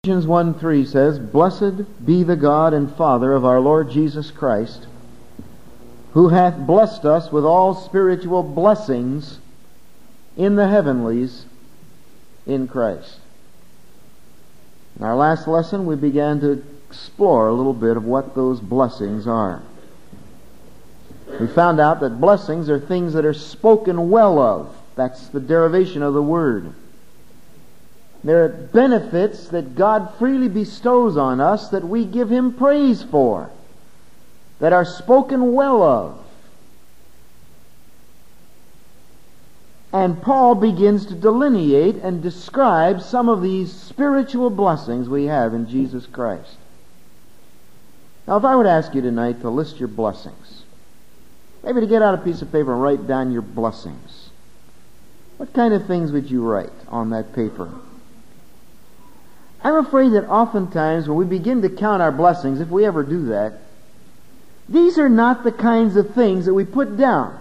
Ephesians 1:3 says, "Blessed be the God and Father of our Lord Jesus Christ, who hath blessed us with all spiritual blessings in the heavenlies in Christ." In our last lesson, we began to explore a little bit of what those blessings are. We found out that blessings are things that are spoken well of. That's the derivation of the word. They're benefits that God freely bestows on us that we give Him praise for, that are spoken well of. And Paul begins to delineate and describe some of these spiritual blessings we have in Jesus Christ. Now, if I would ask you tonight to list your blessings, maybe to get out a piece of paper and write down your blessings, what kind of things would you write on that paper? I'm afraid that oftentimes when we begin to count our blessings, if we ever do that, these are not the kinds of things that we put down.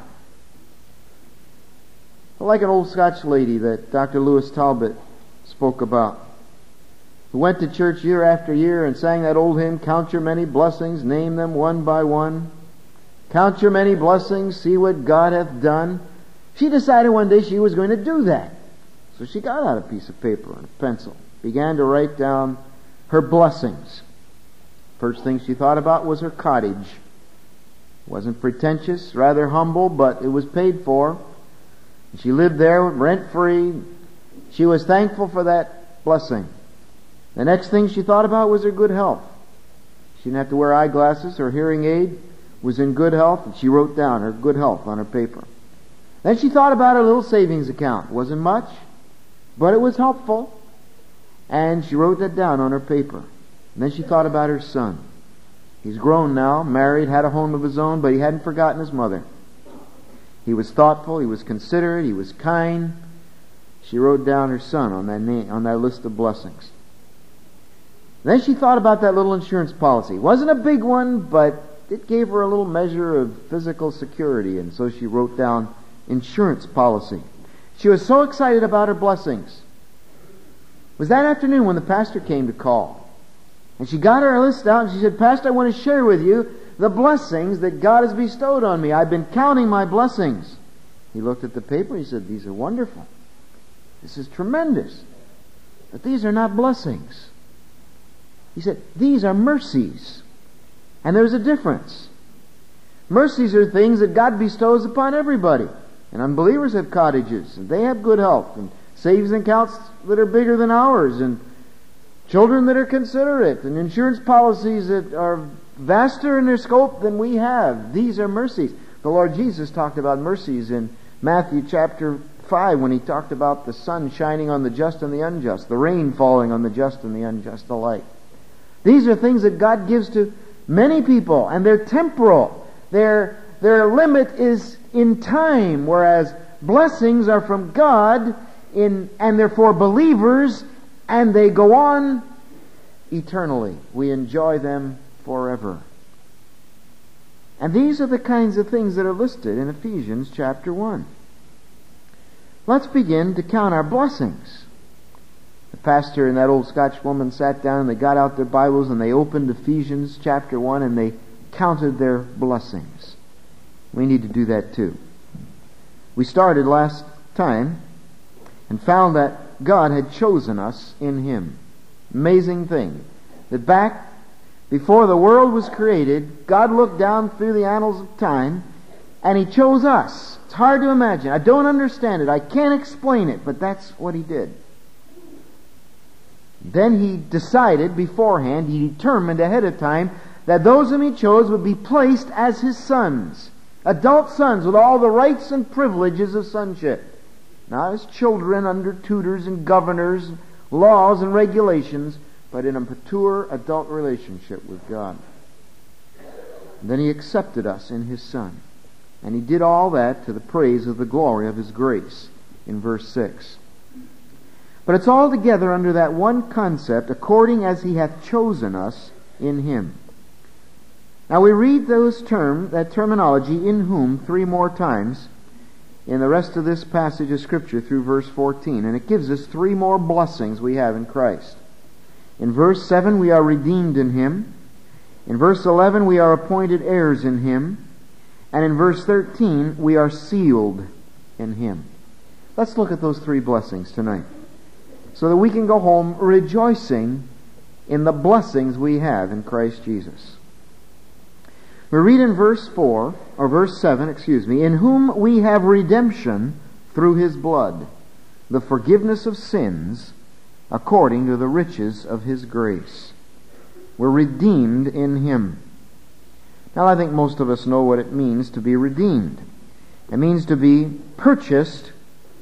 Like an old Scotch lady that Dr. Lewis Talbot spoke about, who went to church year after year and sang that old hymn, "Count your many blessings, name them one by one. Count your many blessings, see what God hath done." She decided one day she was going to do that. So she got out a piece of paper and a pencil, began to write down her blessings. First thing she thought about was her cottage. It wasn't pretentious, rather humble, but it was paid for. She lived there rent-free. She was thankful for that blessing. The next thing she thought about was her good health. She didn't have to wear eyeglasses. Her hearing aid was in good health, and she wrote down her good health on her paper. Then she thought about her little savings account. It wasn't much, but it was helpful. And she wrote that down on her paper. And then she thought about her son. He's grown now, married, had a home of his own, but he hadn't forgotten his mother. He was thoughtful, he was considerate, he was kind. She wrote down her son on that list of blessings. Then she thought about that little insurance policy. It wasn't a big one, but it gave her a little measure of physical security, and so she wrote down insurance policy. She was so excited about her blessings. It was that afternoon when the pastor came to call. And she got her list out and she said, "Pastor, I want to share with you the blessings that God has bestowed on me. I've been counting my blessings." He looked at the paper and he said, "These are wonderful. This is tremendous. But these are not blessings." He said, "These are mercies." And there's a difference. Mercies are things that God bestows upon everybody. And unbelievers have cottages, and they have good health, and savings accounts that are bigger than ours, and children that are considerate, and insurance policies that are vaster in their scope than we have. These are mercies. The Lord Jesus talked about mercies in Matthew chapter 5 when He talked about the sun shining on the just and the unjust, the rain falling on the just and the unjust alike. These are things that God gives to many people, and they're temporal. Their limit is in time, whereas blessings are from God and they're for believers, and they go on eternally. We enjoy them forever. And these are the kinds of things that are listed in Ephesians chapter 1. Let's begin to count our blessings. The pastor and that old Scotch woman sat down and they got out their Bibles and they opened Ephesians chapter 1 and they counted their blessings. We need to do that too. We started last time and found that God had chosen us in Him. Amazing thing. That back before the world was created, God looked down through the annals of time and He chose us. It's hard to imagine. I don't understand it. I can't explain it, but that's what He did. Then He decided beforehand, He determined ahead of time, that those whom He chose would be placed as His sons. Adult sons with all the rights and privileges of sonship. Not as children under tutors and governors, laws and regulations, but in a mature adult relationship with God. And then He accepted us in His Son. And He did all that to the praise of the glory of His grace in verse 6. But it's all together under that one concept, according as He hath chosen us in Him. Now we read that terminology, "in whom," 3 more times in the rest of this passage of Scripture through verse 14. And it gives us 3 more blessings we have in Christ. In verse 7, we are redeemed in Him. In verse 11, we are appointed heirs in Him. And in verse 13, we are sealed in Him. Let's look at those three blessings tonight, so that we can go home rejoicing in the blessings we have in Christ Jesus. We read in verse 7, in whom we have redemption through His blood, the forgiveness of sins, according to the riches of His grace. We're redeemed in Him. Now, I think most of us know what it means to be redeemed. It means to be purchased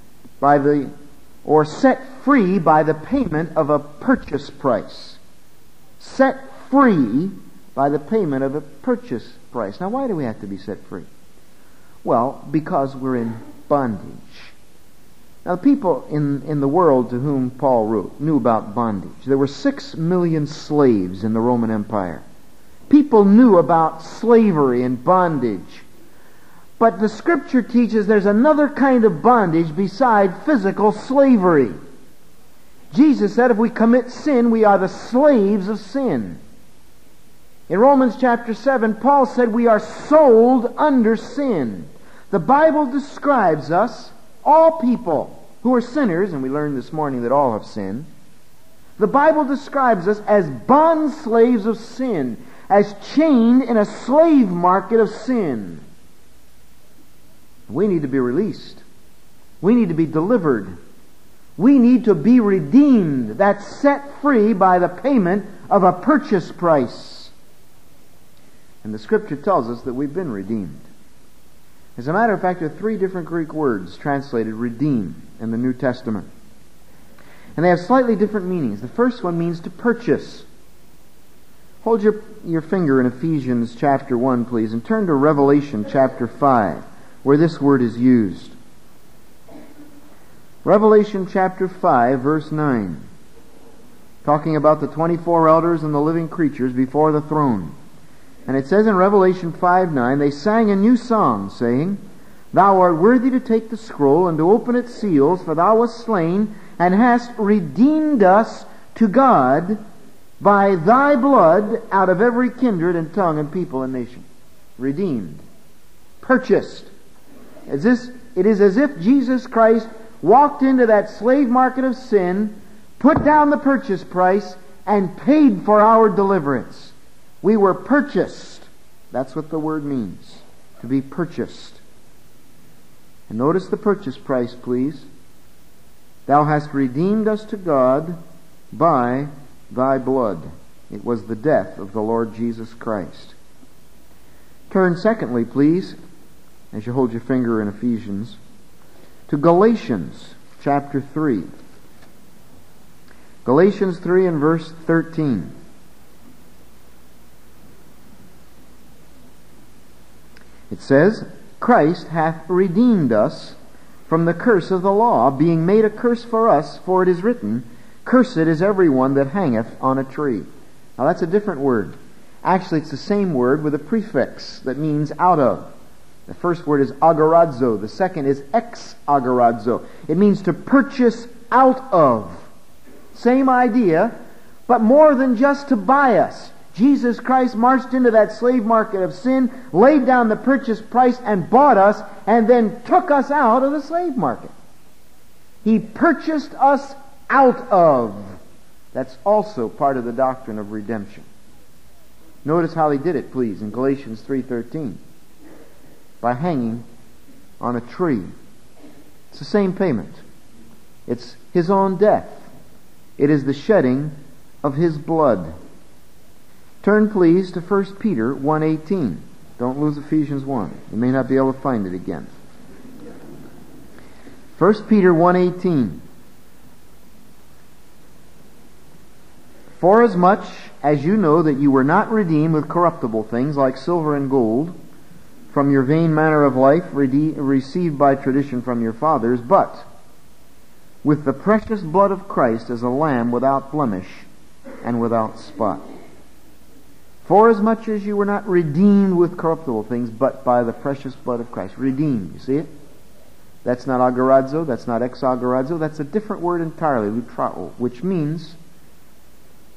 or set free by the payment of a purchase price. Set free by the payment of a purchase price. Now, why do we have to be set free? Well, because we're in bondage. Now, the people in the world to whom Paul wrote knew about bondage. There were 6 million slaves in the Roman Empire. People knew about slavery and bondage. But the Scripture teaches there's another kind of bondage beside physical slavery. Jesus said if we commit sin, we are the slaves of sin. In Romans chapter 7, Paul said we are sold under sin. The Bible describes us, all people who are sinners, and we learned this morning that all have sinned. The Bible describes us as bond slaves of sin, as chained in a slave market of sin. We need to be released. We need to be delivered. We need to be redeemed. That's set free by the payment of a purchase price. And the Scripture tells us that we've been redeemed. As a matter of fact, there are 3 different Greek words translated redeem in the New Testament. And they have slightly different meanings. The first one means to purchase. Hold your finger in Ephesians chapter 1, please, and turn to Revelation chapter 5, where this word is used. Revelation chapter 5, verse 9. Talking about the 24 elders and the living creatures before the throne. And it says in Revelation 5:9, they sang a new song, saying, Thou art worthy to take the scroll and to open its seals, for Thou wast slain, and hast redeemed us to God by Thy blood out of every kindred and tongue and people and nation. Redeemed. Purchased. It is as if Jesus Christ walked into that slave market of sin, put down the purchase price, and paid for our deliverance. We were purchased. That's what the word means, to be purchased. And notice the purchase price, please. Thou hast redeemed us to God by Thy blood. It was the death of the Lord Jesus Christ. Turn secondly, please, as you hold your finger in Ephesians, to Galatians chapter 3. Galatians 3 and verse 13. It says, Christ hath redeemed us from the curse of the law, being made a curse for us, for it is written, Cursed is every one that hangeth on a tree. Now that's a different word. Actually, it's the same word with a prefix that means out of. The first word is agorazo. The second is ex-agorazo. It means to purchase out of. Same idea, but more than just to buy us. Jesus Christ marched into that slave market of sin, laid down the purchase price and bought us, and then took us out of the slave market. He purchased us out of. That's also part of the doctrine of redemption. Notice how He did it, please, in Galatians 3:13. By hanging on a tree. It's the same payment. It's His own death. It is the shedding of His blood. Turn, please, to 1 Peter 1:18. Don't lose Ephesians 1. You may not be able to find it again. 1 Peter 1:18. Forasmuch as you know that you were not redeemed with corruptible things like silver and gold from your vain manner of life received by tradition from your fathers, but with the precious blood of Christ as a lamb without blemish and without spot. Forasmuch as you were not redeemed with corruptible things, but by the precious blood of Christ. Redeemed, you see it? That's not agorazo, that's not ex-agorazo, that's a different word entirely, lutrao, which means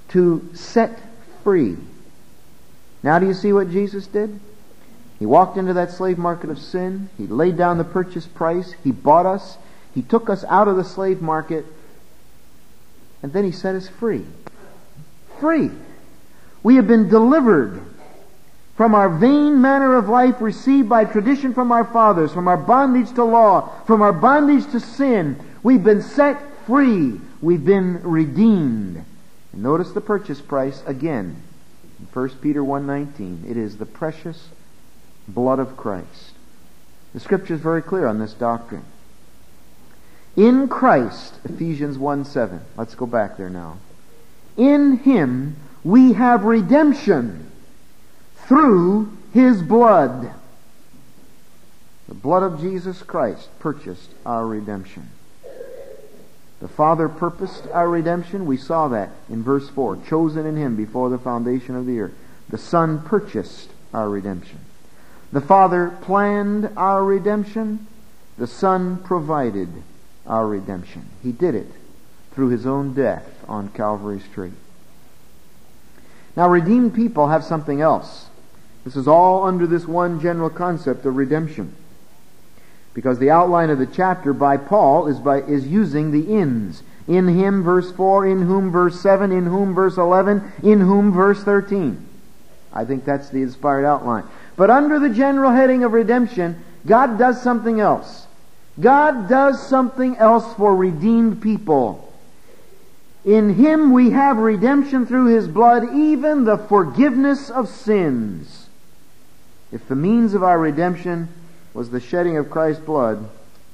to set free. Now do you see what Jesus did? He walked into that slave market of sin. He laid down the purchase price. He bought us. He took us out of the slave market. And then He set us free. Free. We have been delivered from our vain manner of life received by tradition from our fathers, from our bondage to law, from our bondage to sin. We've been set free. We've been redeemed. And notice the purchase price again. In 1 Peter 1:19, it is the precious blood of Christ. The Scripture is very clear on this doctrine. In Christ, Ephesians 1:7. Let's go back there now. In Him we have redemption through His blood. The blood of Jesus Christ purchased our redemption. The Father purposed our redemption. We saw that in verse 4. Chosen in Him before the foundation of the earth. The Son purchased our redemption. The Father planned our redemption. The Son provided our redemption. He did it through His own death on Calvary's tree. Now, redeemed people have something else. This is all under this one general concept of redemption. Because the outline of the chapter by Paul is using the ins. In Him, verse 4, in whom, verse 7, in whom, verse 11, in whom, verse 13. I think that's the inspired outline. But under the general heading of redemption, God does something else. God does something else for redeemed people. In Him we have redemption through His blood, even the forgiveness of sins. If the means of our redemption was the shedding of Christ's blood,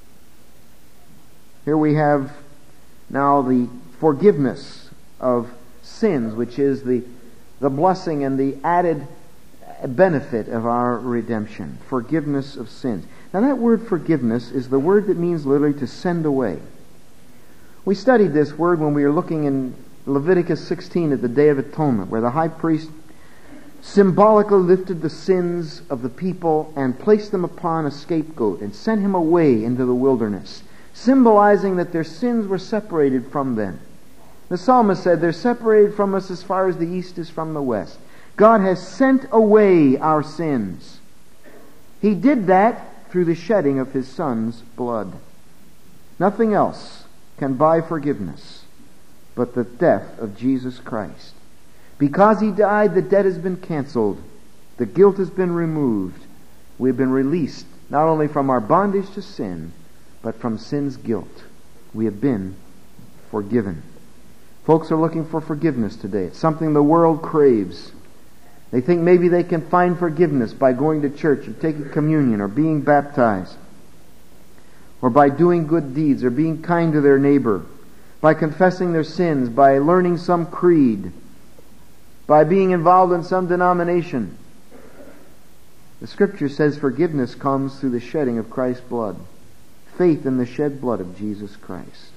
here we have now the forgiveness of sins, which is the blessing and the added benefit of our redemption. Forgiveness of sins. Now that word forgiveness is the word that means literally to send away. We studied this word when we were looking in Leviticus 16 at the Day of Atonement, where the high priest symbolically lifted the sins of the people and placed them upon a scapegoat and sent him away into the wilderness, symbolizing that their sins were separated from them. The psalmist said, they're separated from us as far as the east is from the west. God has sent away our sins. He did that through the shedding of His Son's blood. Nothing else can buy forgiveness but the death of Jesus Christ. Because He died, the debt has been canceled. The guilt has been removed. We've been released not only from our bondage to sin, but from sin's guilt. We have been forgiven. Folks are looking for forgiveness today. It's something the world craves. They think maybe they can find forgiveness by going to church or taking communion or being baptized, or by doing good deeds or being kind to their neighbor, by confessing their sins, by learning some creed, by being involved in some denomination. The Scripture says forgiveness comes through the shedding of Christ's blood. Faith in the shed blood of Jesus Christ.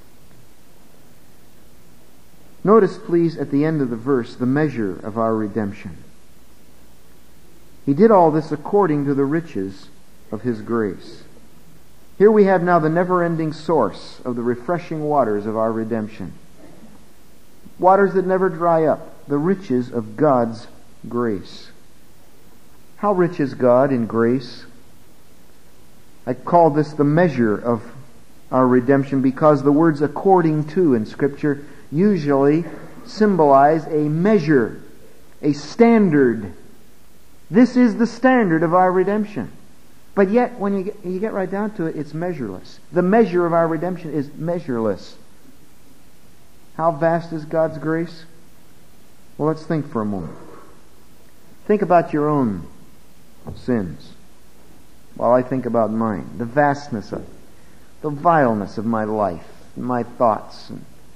Notice, please, at the end of the verse, the measure of our redemption. He did all this according to the riches of His grace. Here we have now the never-ending source of the refreshing waters of our redemption. Waters that never dry up. The riches of God's grace. How rich is God in grace? I call this the measure of our redemption because the words according to in Scripture usually symbolize a measure, a standard. This is the standard of our redemption. But yet, when you get right down to it, it's measureless. The measure of our redemption is measureless. How vast is God's grace? Well, let's think for a moment. Think about your own sins while I think about mine. The vastness of it. The vileness of my life, my thoughts.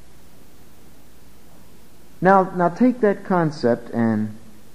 Now take that concept and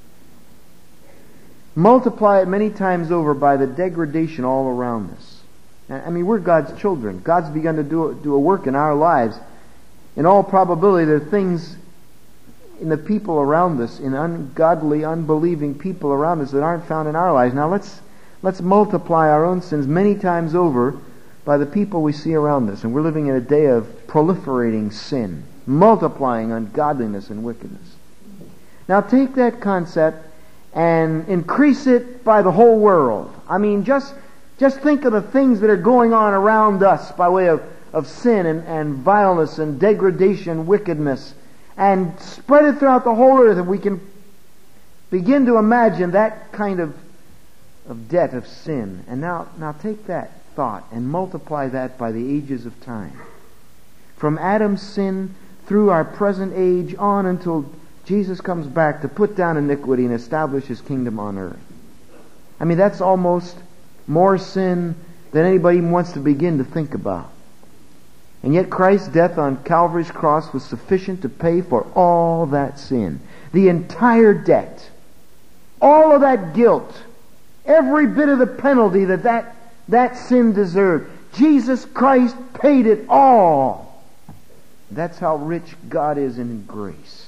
multiply it many times over by the degradation all around us. I mean, we're God's children. God's begun to do a work in our lives. In all probability, there are things in the people around us, in ungodly, unbelieving people around us that aren't found in our lives. Now let's multiply our own sins many times over by the people we see around us. And we're living in a day of proliferating sin. multiplying ungodliness and wickedness. Now take that concept and increase it by the whole world. I mean, just think of the things that are going on around us by way of sin and vileness and degradation, wickedness, and spread it throughout the whole earth, and we can begin to imagine that kind of debt of sin. And now take that thought and multiply that by the ages of time. From Adam's sin through our present age on until Jesus comes back to put down iniquity and establish His kingdom on earth. I mean, that's almost more sin than anybody even wants to begin to think about. And yet Christ's death on Calvary's cross was sufficient to pay for all that sin. The entire debt. All of that guilt. Every bit of the penalty that sin deserved. Jesus Christ paid it all. That's how rich God is in grace.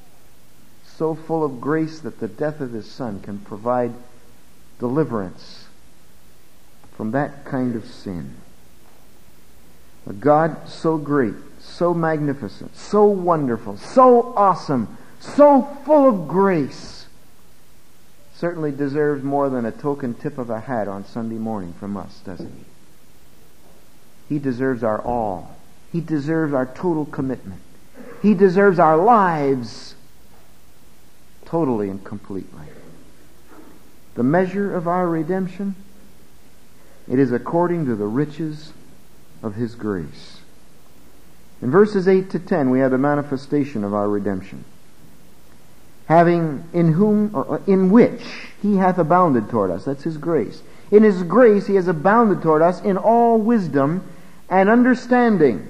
So full of grace that the death of His Son can provide deliverance from that kind of sin. A God so great, so magnificent, so wonderful, so awesome, so full of grace, certainly deserves more than a token tip of a hat on Sunday morning from us, doesn't He? He deserves our all. He deserves our total commitment. He deserves our lives totally and completely. The measure of our redemption, it is according to the riches of His grace. In verses 8 to 10 we have the manifestation of our redemption. Having in which He hath abounded toward us. That's His grace. In His grace He has abounded toward us in all wisdom and understanding.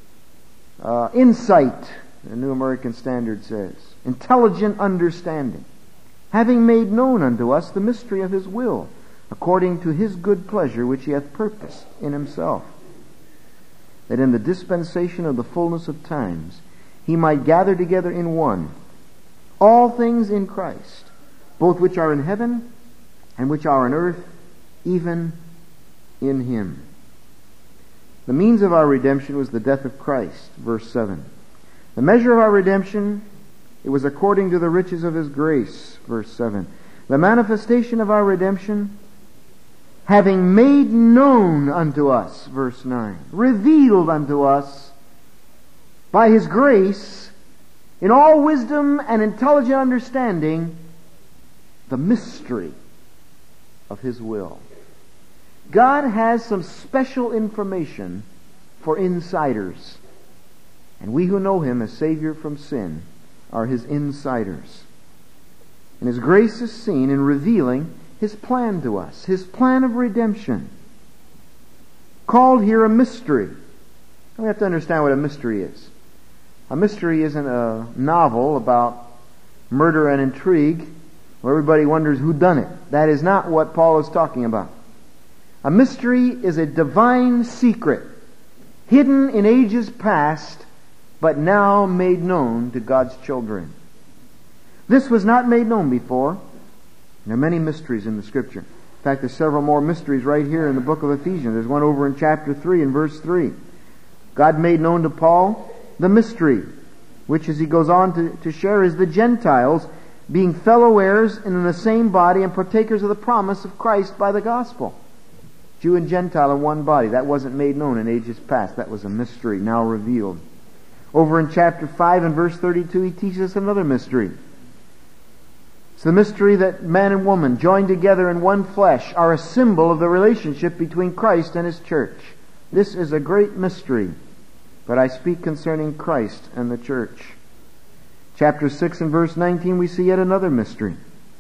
Insight, the New American Standard says. Intelligent understanding. Having made known unto us the mystery of His will, according to His good pleasure which He hath purposed in Himself, that in the dispensation of the fullness of times He might gather together in one all things in Christ, both which are in heaven and which are on earth, even in Him. The means of our redemption was the death of Christ, verse 7. The measure of our redemption, it was according to the riches of His grace, verse 7. The manifestation of our redemption, having made known unto us, verse 9. Revealed unto us by His grace, in all wisdom and intelligent understanding, the mystery of His will. God has some special information for insiders. And we who know Him as Savior from sin are His insiders. And His grace is seen in revealing His plan to us, His plan of redemption. Called here a mystery. We have to understand what a mystery is. A mystery isn't a novel about murder and intrigue where everybody wonders who done it. That is not what Paul is talking about. A mystery is a divine secret, hidden in ages past, but now made known to God's children. This was not made known before. There are many mysteries in the Scripture. In fact, there's several more mysteries right here in the book of Ephesians. There's one over in chapter 3 and verse 3. God made known to Paul the mystery, which, as he goes on to share, is the Gentiles being fellow heirs in the same body and partakers of the promise of Christ by the gospel. Jew and Gentile in one body. That wasn't made known in ages past. That was a mystery now revealed. Over in chapter 5 and verse 32, he teaches us another mystery. It's the mystery that man and woman joined together in one flesh are a symbol of the relationship between Christ and His church. This is a great mystery, but I speak concerning Christ and the church. Chapter 6 and verse 19, we see yet another mystery.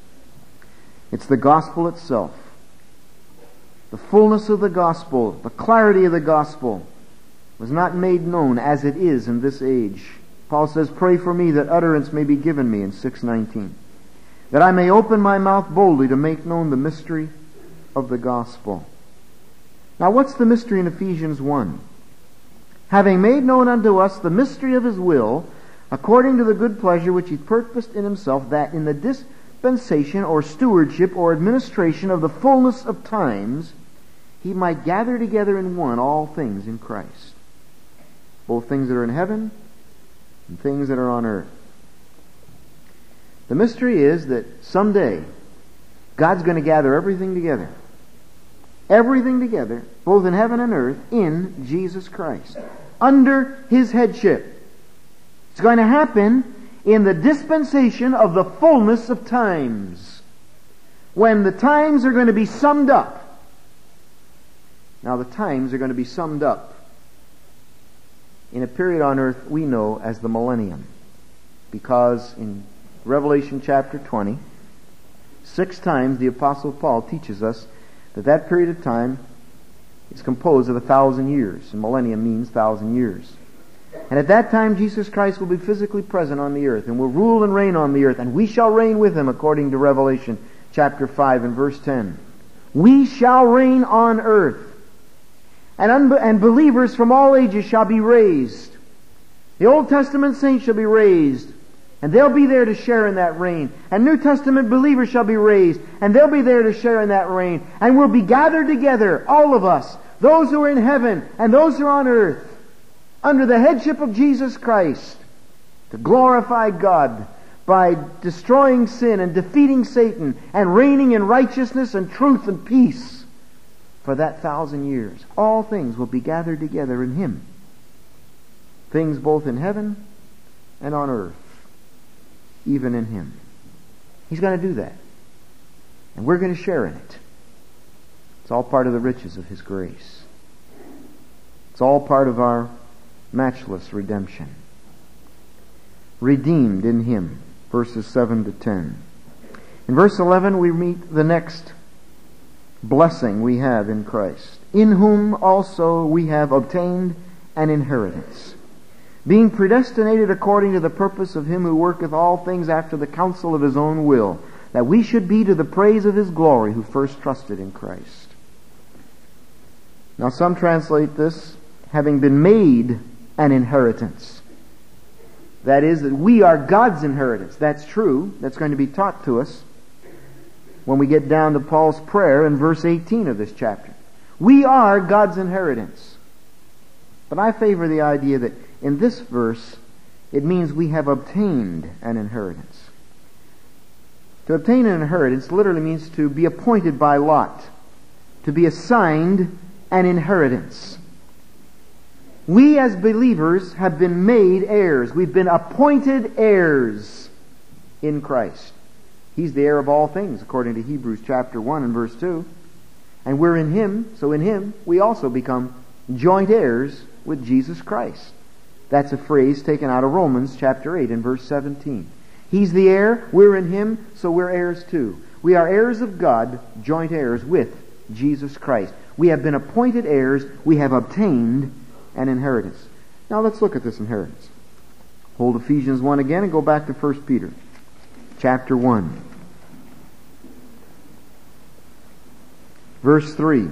It's the gospel itself. The fullness of the gospel, the clarity of the gospel, was not made known as it is in this age. Paul says, "Pray for me that utterance may be given me," in 6:19, "that I may open my mouth boldly to make known the mystery of the gospel." Now what's the mystery in Ephesians 1? Having made known unto us the mystery of His will, according to the good pleasure which He purposed in Himself, that in the dispensation or stewardship or administration of the fullness of times, He might gather together in one all things in Christ, both things that are in heaven and things that are on earth. The mystery is that someday God's going to gather everything together. Everything together, both in heaven and earth, in Jesus Christ. Under His headship. It's going to happen in the dispensation of the fullness of times. When the times are going to be summed up. Now the times are going to be summed up in a period on earth we know as the millennium. Because in Revelation chapter 20, 6 times the Apostle Paul teaches us that that period of time is composed of 1,000 years. And millennium means 1,000 years. And at that time Jesus Christ will be physically present on the earth and will rule and reign on the earth. And we shall reign with Him according to Revelation chapter 5 and verse 10. We shall reign on earth. And believers from all ages shall be raised. The Old Testament saints shall be raised. And they'll be there to share in that reign. And New Testament believers shall be raised. And they'll be there to share in that reign. And we'll be gathered together, all of us, those who are in heaven and those who are on earth, under the headship of Jesus Christ, to glorify God by destroying sin and defeating Satan and reigning in righteousness and truth and peace for that 1,000 years. All things will be gathered together in Him. Things both in heaven and on earth. Even in Him. He's going to do that. And we're going to share in it. It's all part of the riches of His grace. It's all part of our matchless redemption. Redeemed in Him. Verses 7 to 10. In verse 11 we meet the next blessing we have in Christ. In whom also we have obtained an inheritance, being predestinated according to the purpose of Him who worketh all things after the counsel of His own will, that we should be to the praise of His glory who first trusted in Christ. Now some translate this, having been made an inheritance. That is, that we are God's inheritance. That's true. That's going to be taught to us when we get down to Paul's prayer in verse 18 of this chapter. We are God's inheritance. But I favor the idea that in this verse, it means we have obtained an inheritance. To obtain an inheritance literally means to be appointed by lot, to be assigned an inheritance. We as believers have been made heirs. We've been appointed heirs in Christ. He's the heir of all things, according to Hebrews chapter 1 and verse 2. And we're in Him, so in Him we also become joint heirs with Jesus Christ. That's a phrase taken out of Romans chapter 8 and verse 17. He's the heir, we're in Him, so we're heirs too. We are heirs of God, joint heirs with Jesus Christ. We have been appointed heirs, we have obtained an inheritance. Now let's look at this inheritance. Hold Ephesians 1 again and go back to 1 Peter chapter 1. Verse 3.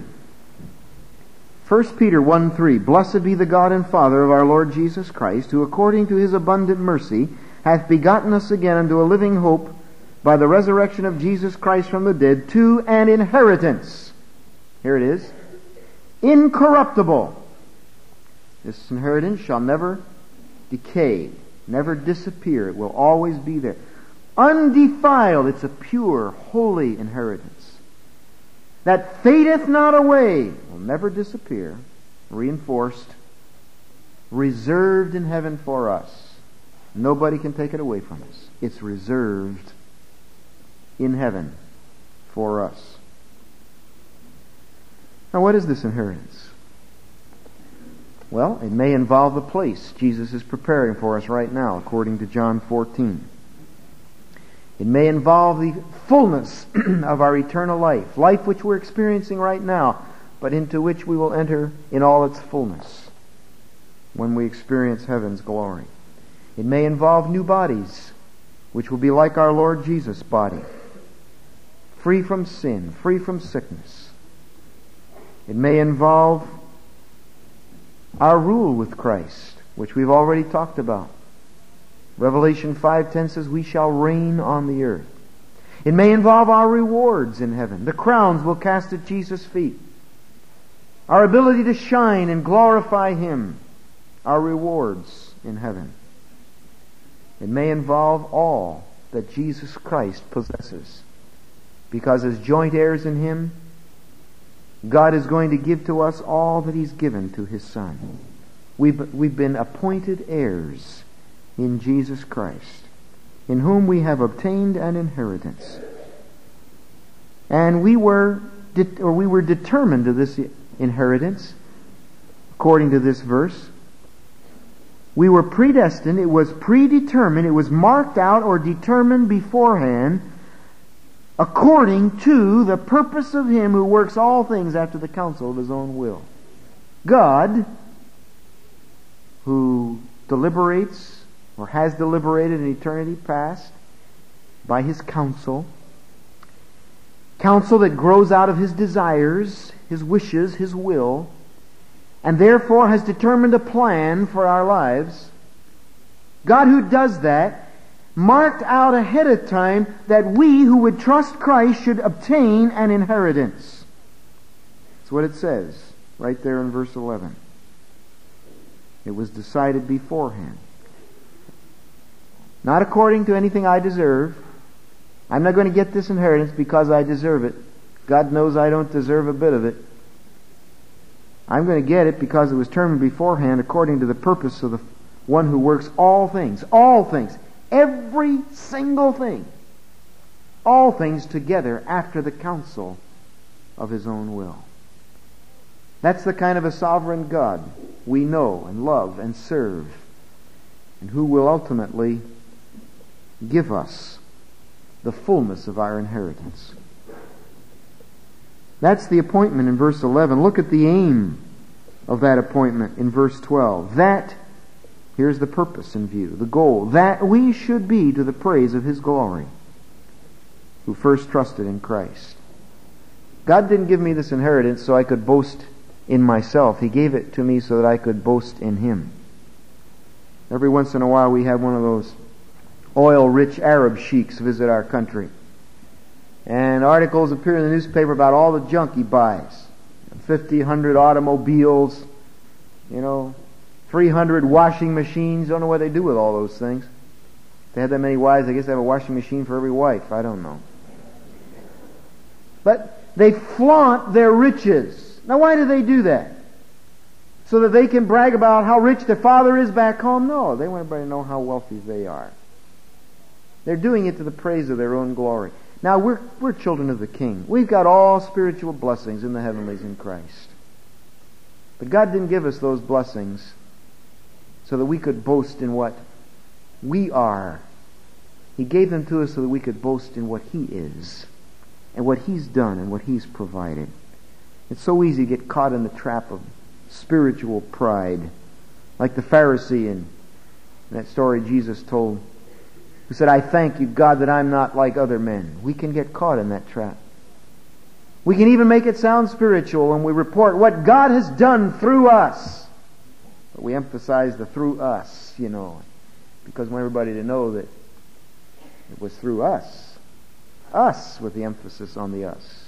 1 Peter 1:3, Blessed be the God and Father of our Lord Jesus Christ, who according to His abundant mercy hath begotten us again unto a living hope by the resurrection of Jesus Christ from the dead, to an inheritance. Here it is. Incorruptible. This inheritance shall never decay, never disappear. It will always be there. Undefiled. It's a pure, holy inheritance. That fadeth not away, will never disappear, reinforced, reserved in heaven for us. Nobody can take it away from us. It's reserved in heaven for us. Now what is this inheritance? Well, it may involve the place Jesus is preparing for us right now, according to John 14. It may involve the fullness of our eternal life, life which we're experiencing right now, but into which we will enter in all its fullness when we experience heaven's glory. It may involve new bodies, which will be like our Lord Jesus' body, free from sin, free from sickness. It may involve our rule with Christ, which we've already talked about. Revelation 5:10 says, we shall reign on the earth. It may involve our rewards in heaven. The crowns we'll cast at Jesus' feet. Our ability to shine and glorify Him. Our rewards in heaven. It may involve all that Jesus Christ possesses. Because as joint heirs in Him, God is going to give to us all that He's given to His Son. We've been appointed heirs in Jesus Christ, in whom we have obtained an inheritance. And we were determined to this inheritance, according to this verse. We were predestined, it was predetermined, it was marked out or determined beforehand, according to the purpose of Him who works all things after the counsel of His own will. God, who deliberates, or has deliberated in eternity past, by His counsel that grows out of His desires, His wishes, His will, and therefore has determined a plan for our lives. God, who does that, marked out ahead of time that we who would trust Christ should obtain an inheritance. That's what it says right there in verse 11. It was decided beforehand. Not according to anything I deserve. I'm not going to get this inheritance because I deserve it. God knows I don't deserve a bit of it. I'm going to get it because it was determined beforehand according to the purpose of the one who works all things, every single thing, all things together after the counsel of His own will. That's the kind of a sovereign God we know and love and serve, and who will ultimately give us the fullness of our inheritance. That's the appointment in verse 11. Look at the aim of that appointment in verse 12. That, here's the purpose in view, the goal, that we should be to the praise of His glory, who first trusted in Christ. God didn't give me this inheritance so I could boast in myself. He gave it to me so that I could boast in Him. Every once in a while we have one of those oil-rich Arab sheiks visit our country. And articles appear in the newspaper about all the junk he buys. 100 automobiles, 300 washing machines. Don't know what they do with all those things. If they had that many wives, I guess they have a washing machine for every wife. I don't know. But they flaunt their riches. Now why do they do that? So that they can brag about how rich their father is back home? No, they want everybody to know how wealthy they are. They're doing it to the praise of their own glory. Now, we're children of the King. We've got all spiritual blessings in the heavenlies in Christ. But God didn't give us those blessings so that we could boast in what we are. He gave them to us so that we could boast in what He is, and what He's done, and what He's provided. It's so easy to get caught in the trap of spiritual pride, like the Pharisee in that story Jesus told, who said, I thank you, God, that I'm not like other men. We can get caught in that trap. We can even make it sound spiritual when we report what God has done through us. But we emphasize the through us, because we want everybody to know that it was through us. Us, with the emphasis on the us.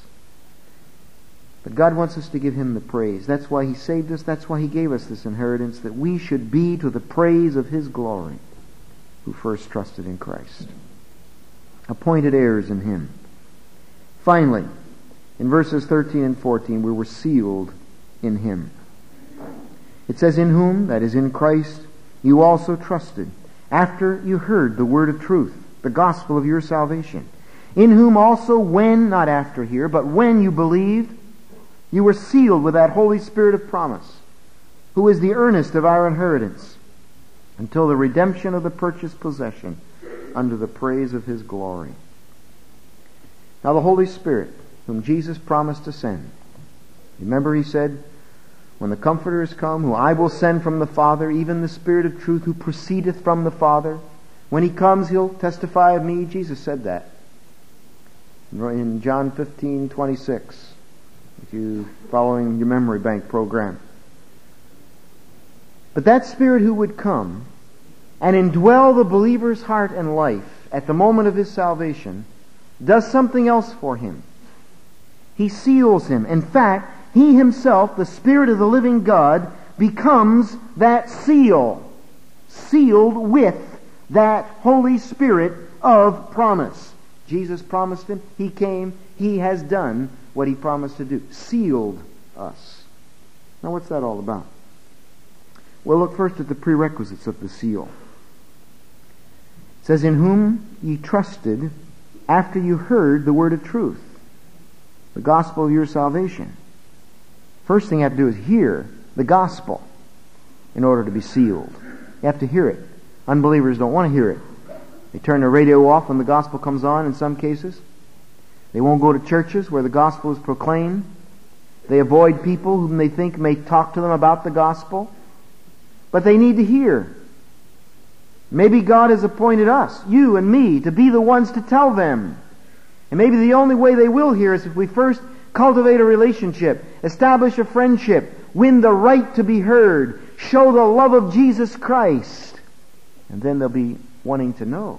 But God wants us to give Him the praise. That's why He saved us. That's why He gave us this inheritance, that we should be to the praise of His glory, who first trusted in Christ. Appointed heirs in Him. Finally, in verses 13 and 14, we were sealed in Him. It says, in whom, that is in Christ, you also trusted, after you heard the word of truth, the gospel of your salvation. In whom also when, not after here, but when you believed, you were sealed with that Holy Spirit of promise, who is the earnest of our inheritance, until the redemption of the purchased possession, unto the praise of His glory. Now the Holy Spirit, whom Jesus promised to send, remember He said, when the Comforter is come, who I will send from the Father, even the Spirit of truth, who proceedeth from the Father, when He comes, He'll testify of me. Jesus said that in John 15:26, if you following your memory bank program. But that Spirit who would come and indwell the believer's heart and life at the moment of his salvation does something else for him. He seals him. In fact, He Himself, the Spirit of the living God, becomes that seal, sealed with that Holy Spirit of promise. Jesus promised him. He came. He has done what he promised to do. Sealed us. Now what's that all about? Well, look first at the prerequisites of the seal. It says, in whom ye trusted after you heard the word of truth, the gospel of your salvation. First thing you have to do is hear the gospel in order to be sealed. You have to hear it. Unbelievers don't want to hear it. They turn their radio off when the gospel comes on in some cases. They won't go to churches where the gospel is proclaimed. They avoid people whom they think may talk to them about the gospel. But they need to hear. Maybe God has appointed us, you and me, to be the ones to tell them. And maybe the only way they will hear is if we first cultivate a relationship, establish a friendship, win the right to be heard, show the love of Jesus Christ. And then they'll be wanting to know.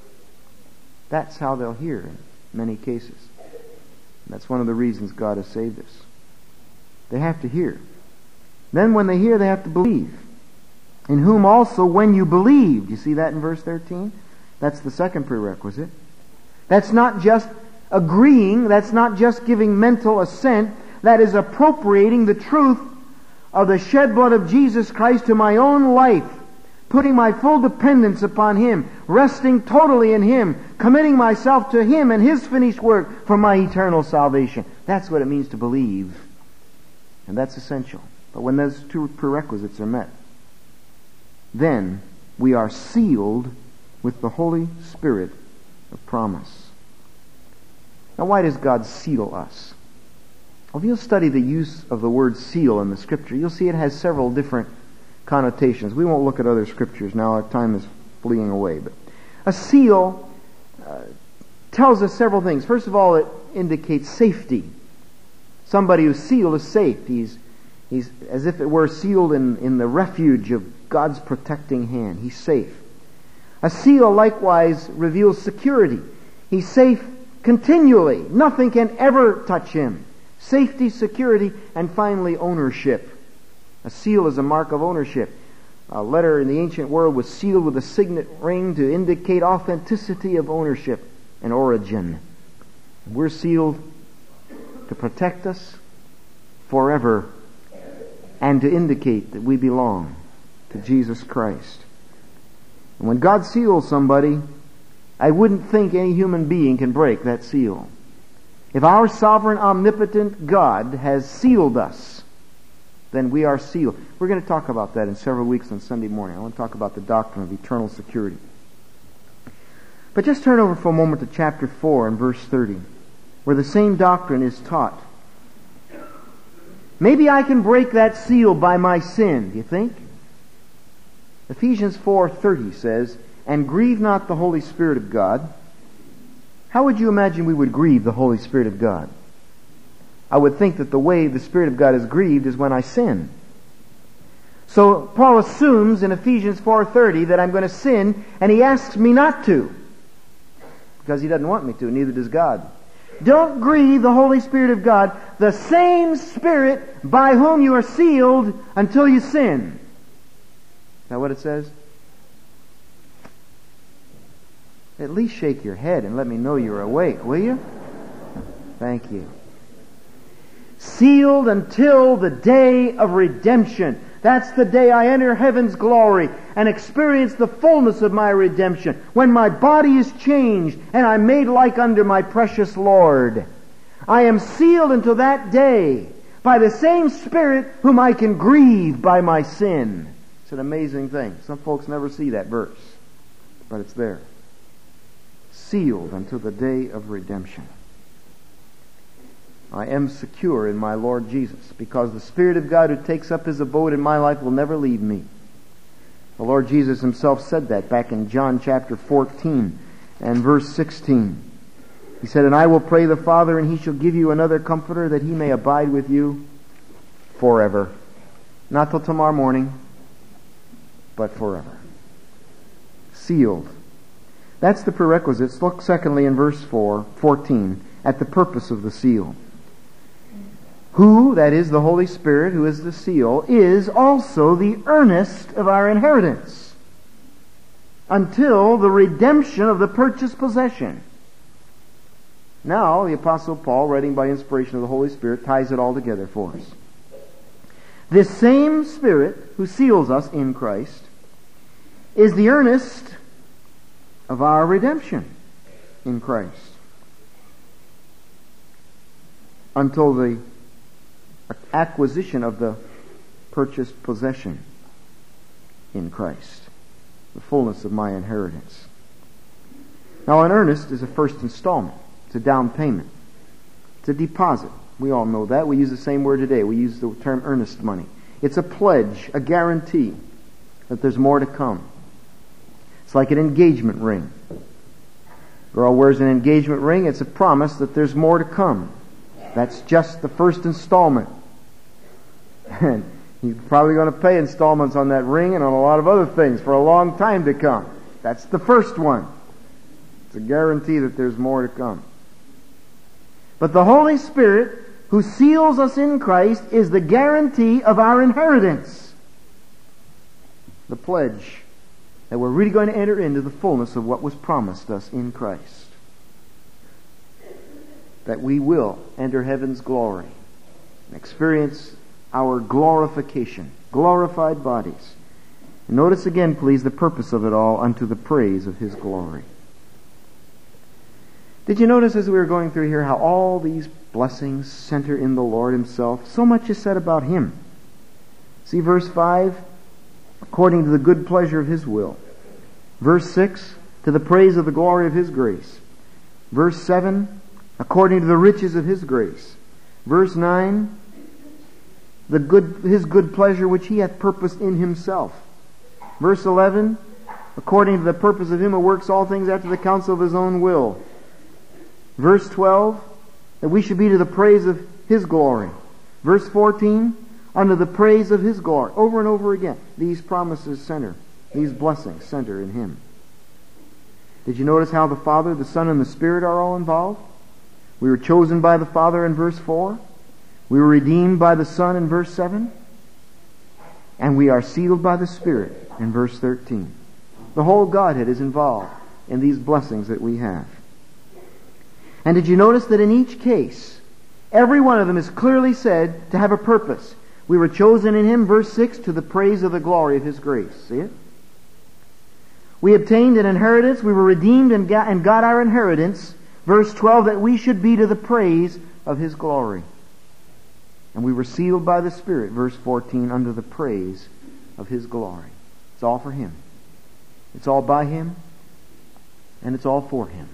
That's how they'll hear in many cases. And that's one of the reasons God has saved us. They have to hear. Then when they hear, they have to believe. In whom also when you believed. You see that in verse 13? That's the second prerequisite. That's not just agreeing. That's not just giving mental assent. That is appropriating the truth of the shed blood of Jesus Christ to my own life. Putting my full dependence upon Him. Resting totally in Him. Committing myself to Him and His finished work for my eternal salvation. That's what it means to believe. And that's essential. But when those two prerequisites are met, then we are sealed with the Holy Spirit of promise. Now why does God seal us? Well, if you'll study the use of the word seal in the Scripture, you'll see it has several different connotations. We won't look at other Scriptures now. Our time is fleeing away. But a seal tells us several things. First of all, it indicates safety. Somebody who's sealed is safe. He's as if it were sealed in the refuge of God's protecting hand. He's safe. A seal likewise reveals security. He's safe continually. Nothing can ever touch him. Safety, security, and finally ownership. A seal is a mark of ownership. A letter in the ancient world was sealed with a signet ring to indicate authenticity of ownership and origin. We're sealed to protect us forever and to indicate that we belong to Jesus Christ. And when God seals somebody, I wouldn't think any human being can break that seal. If our sovereign, omnipotent God has sealed us, then we are sealed. We're going to talk about that in several weeks on Sunday morning. I want to talk about the doctrine of eternal security. But just turn over for a moment to chapter 4 and verse 30, where the same doctrine is taught. Maybe I can break that seal by my sin, do you think? Ephesians 4:30 says, and grieve not the Holy Spirit of God. How would you imagine we would grieve the Holy Spirit of God? I would think that the way the Spirit of God is grieved is when I sin. So Paul assumes in Ephesians 4:30 that I'm going to sin, and he asks me not to. Because he doesn't want me to, neither does God. Don't grieve the Holy Spirit of God, the same Spirit by whom you are sealed until you sin. Is that what it says? At least shake your head and let me know you're awake, will you? Thank you. Sealed until the day of redemption. That's the day I enter heaven's glory and experience the fullness of my redemption, when my body is changed and I'm made like unto my precious Lord. I am sealed until that day by the same Spirit whom I can grieve by my sin. It's an amazing thing. Some folks never see that verse, but it's there. Sealed until the day of redemption. I am secure in my Lord Jesus, because the Spirit of God who takes up His abode in my life will never leave me. The Lord Jesus Himself said that back in John chapter 14 and verse 16. He said, and I will pray the Father, and He shall give you another Comforter, that He may abide with you forever. Not till tomorrow morning, but forever. Sealed. That's the prerequisites. Look secondly in verse 14, at the purpose of the seal. Who, that is the Holy Spirit, who is the seal, is also the earnest of our inheritance. until the redemption of the purchased possession. Now, the Apostle Paul, writing by inspiration of the Holy Spirit, ties it all together for us. This same Spirit who seals us in Christ is the earnest of our redemption in Christ, until the acquisition of the purchased possession in Christ, the fullness of my inheritance. Now, an earnest is a first installment. It's a down payment. It's a deposit. We all know that. We use the same word today. We use the term earnest money. It's a pledge, a guarantee that there's more to come. It's like an engagement ring. Girl wears an engagement ring. It's a promise that there's more to come. That's just the first installment. And you're probably going to pay installments on that ring and on a lot of other things for a long time to come. That's the first one. It's a guarantee that there's more to come. But the Holy Spirit, who seals us in Christ, is the guarantee of our inheritance. The pledge that we're really going to enter into the fullness of what was promised us in Christ. That we will enter heaven's glory and experience our glorification, glorified bodies. And notice again, please, the purpose of it all, unto the praise of His glory. Did you notice as we were going through here how all these blessings center in the Lord Himself? So much is said about Him. See verse 5, according to the good pleasure of His will. Verse 6, to the praise of the glory of His grace. Verse 7, according to the riches of His grace. Verse 9, His good pleasure which He hath purposed in Himself. Verse 11, according to the purpose of Him who works all things after the counsel of His own will. Verse 12, that we should be to the praise of His glory. Verse 14, unto the praise of His glory. Over and over again, these promises center, these blessings center in Him. Did you notice how the Father, the Son, and the Spirit are all involved? We were chosen by the Father in verse 4. We were redeemed by the Son in verse 7. And we are sealed by the Spirit in verse 13. The whole Godhead is involved in these blessings that we have. And did you notice that in each case, every one of them is clearly said to have a purpose? We were chosen in Him, verse 6, to the praise of the glory of His grace. See it? We obtained an inheritance. We were redeemed and got our inheritance. Verse 12, that we should be to the praise of His glory. And we were sealed by the Spirit, verse 14, under the praise of His glory. It's all for Him. It's all by Him. And it's all for Him.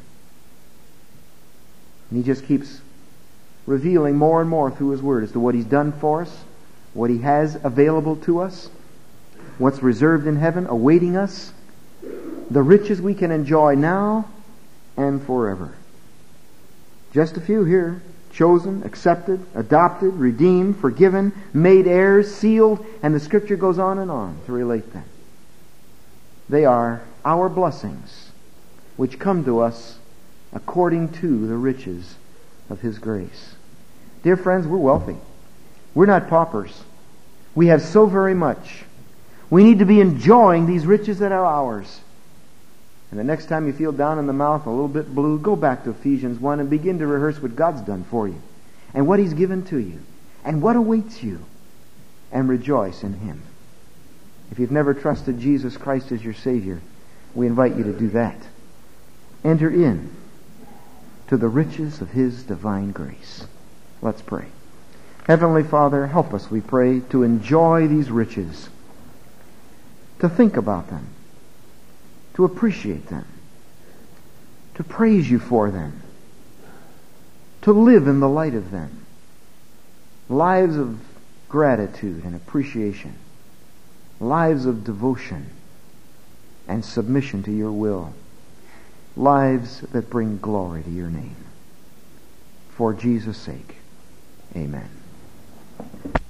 And He just keeps revealing more and more through His Word as to what He's done for us, what He has available to us, what's reserved in heaven awaiting us, the riches we can enjoy now and forever. Just a few here. Chosen, accepted, adopted, redeemed, forgiven, made heirs, sealed, and the Scripture goes on and on to relate them. They are our blessings which come to us according to the riches of His grace. Dear friends, we're wealthy. We're not paupers. We have so very much. We need to be enjoying these riches that are ours. And the next time you feel down in the mouth, a little bit blue, go back to Ephesians 1 and begin to rehearse what God's done for you and what He's given to you and what awaits you, and rejoice in Him. If you've never trusted Jesus Christ as your Savior, we invite you to do that. Enter in to the riches of His divine grace. Let's pray. Heavenly Father, help us, we pray, to enjoy these riches, to think about them, to appreciate them, to praise You for them, to live in the light of them. Lives of gratitude and appreciation, lives of devotion and submission to Your will, lives that bring glory to Your name. For Jesus' sake, amen.